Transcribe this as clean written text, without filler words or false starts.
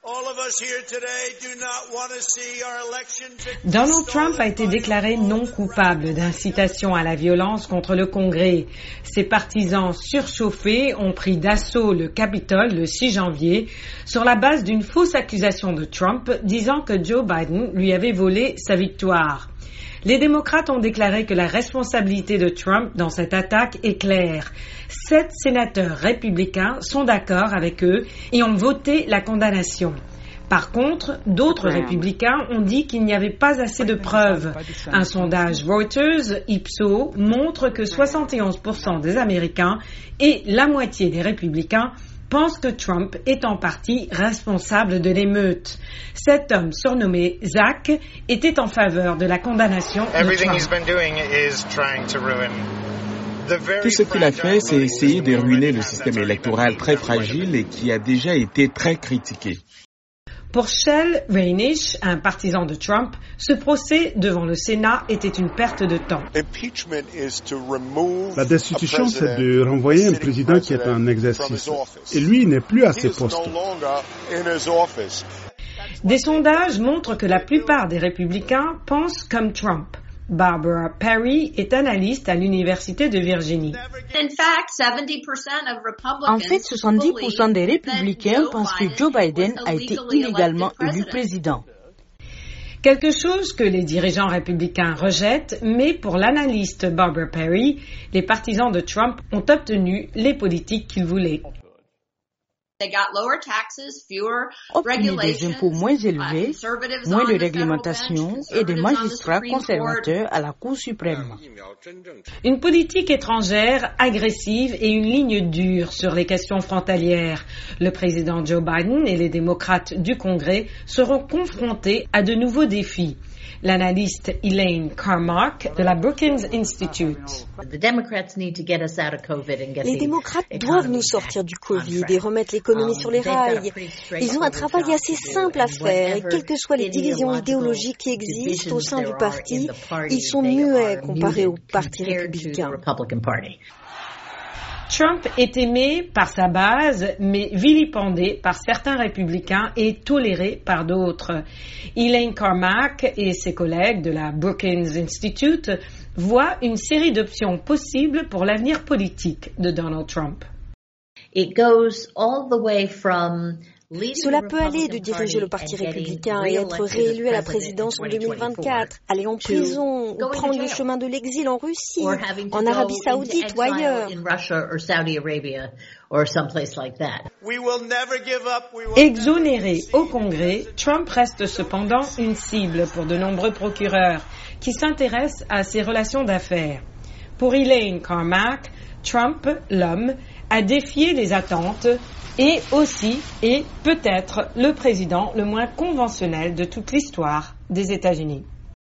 Donald Trump a été déclaré non coupable d'incitation à la violence contre le Congrès. Ses partisans surchauffés ont pris d'assaut le Capitole le 6 janvier sur la base d'une fausse accusation de Trump disant que Joe Biden lui avait volé sa victoire. Les démocrates ont déclaré que la responsabilité de Trump dans cette attaque est claire. 7 sénateurs républicains sont d'accord avec eux et ont voté la condamnation. Par contre, d'autres républicains ont dit qu'il n'y avait pas assez de preuves. Un sondage Reuters Ipsos montre que 71% des Américains et la moitié des républicains pense que Trump est en partie responsable de l'émeute. Cet homme surnommé Zach était en faveur de la condamnation de Trump. Tout ce qu'il a fait, c'est essayer de ruiner le système électoral très fragile et qui a déjà été très critiqué. Pour Shel Reinish, un partisan de Trump, ce procès devant le Sénat était une perte de temps. La destitution, c'est de renvoyer un président qui est en exercice. Et lui n'est plus à ses postes. Des sondages montrent que la plupart des républicains pensent comme Trump. Barbara Perry est analyste à l'Université de Virginie. En fait, 70% des républicains pensent que Joe Biden a été illégalement élu président. Quelque chose que les dirigeants républicains rejettent, mais pour l'analyste Barbara Perry, les partisans de Trump ont obtenu les politiques qu'ils voulaient. Obtenu des impôts moins élevés, moins de réglementation et des magistrats conservateurs à la Cour suprême. Une politique étrangère agressive et une ligne dure sur les questions frontalières. Le président Joe Biden et les démocrates du Congrès seront confrontés à de nouveaux défis. L'analyste Elaine Carmack de la Brookings Institute. Les démocrates doivent nous sortir du Covid et remettre l'économie sur les rails. Ils ont un travail assez simple à faire et quelles que soient les divisions idéologiques qui existent au sein du parti, ils sont muets comparés au parti républicain. Trump est aimé par sa base, mais vilipendé par certains républicains et toléré par d'autres. Elaine Carmack et ses collègues de la Brookings Institute voient une série d'options possibles pour l'avenir politique de Donald Trump. Cela peut aller de diriger le Parti républicain et être réélu à la présidence en 2024, aller en prison ou prendre le chemin de l'exil en Russie, en Arabie Saoudite ou ailleurs. Exonéré au Congrès, Trump reste cependant une cible pour de nombreux procureurs qui s'intéressent à ses relations d'affaires. Pour Elaine Carmack, Trump, l'homme, a défié les attentes et aussi est peut-être le président le moins conventionnel de toute l'histoire des États-Unis.